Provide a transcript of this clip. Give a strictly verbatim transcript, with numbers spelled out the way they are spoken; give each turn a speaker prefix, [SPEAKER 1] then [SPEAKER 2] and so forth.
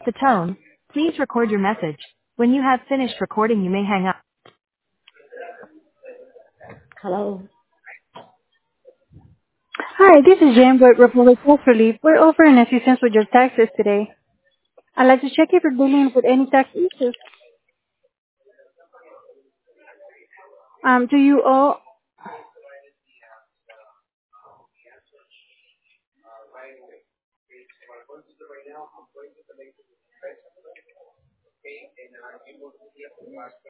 [SPEAKER 1] the tone, please record your message. When you have finished recording, you may hang up.
[SPEAKER 2] Hello.
[SPEAKER 3] Hi, this is Jane with Republic Tax Relief. We're offering assistance with your taxes today. I'd like to check if you're dealing with any tax issues. Um, do you owe